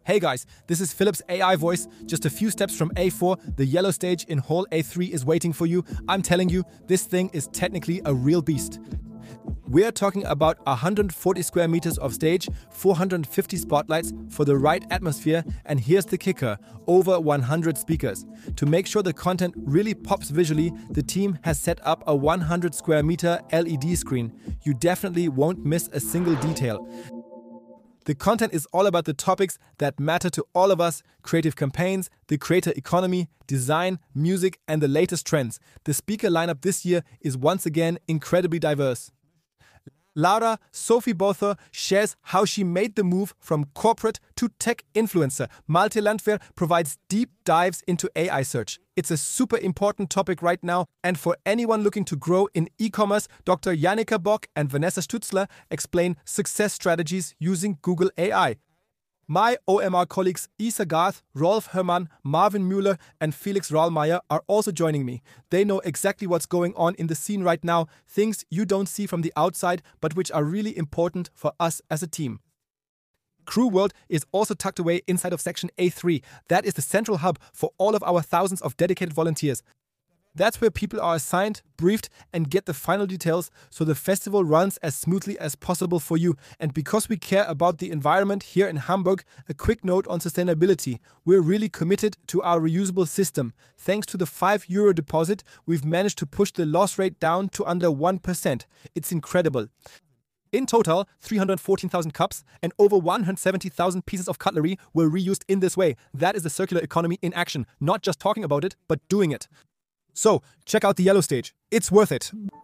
Hey guys, this is Philip's AI voice. Just a few steps from A4, the yellow stage in Hall A3 is waiting for you. I'm telling you, this thing is technically a real beast. We're talking about 140 square meters of stage, 450 spotlights for the right atmosphere, and here's the kicker, over 100 speakers. To make sure the content really pops visually, the team has set up a 100 square meter LED screen. You definitely won't miss a single detail. The content is all about the topics that matter to all of us: creative campaigns, the creator economy, design, music, and the latest trends. The speaker lineup this year is once again incredibly diverse. Laura Sophie Botha shares how she made the move from corporate to tech influencer. Malte Landwehr provides deep dives into AI search. It's a super important topic right now, and for anyone looking to grow in e-commerce, Dr. Jannika Bock and Vanessa Stutzler explain success strategies using Google AI. My OMR colleagues Isa Garth, Rolf Herrmann, Marvin Müller, and Felix Rahlmeier are also joining me. They know exactly what's going on in the scene right now, things you don't see from the outside, but which are really important for us as a team. Crew World is also tucked away inside of section A3. That is the central hub for all of our thousands of dedicated volunteers. That's where people are assigned, briefed, and get the final details so the festival runs as smoothly as possible for you. And because we care about the environment here in Hamburg, a quick note on sustainability. We're really committed to our reusable system. Thanks to the €5 deposit, we've managed to push the loss rate down to under 1%. It's incredible. In total, 314,000 cups and over 170,000 pieces of cutlery were reused in this way. That is the circular economy in action, not just talking about it, but doing it. So, check out the yellow stage. It's worth it.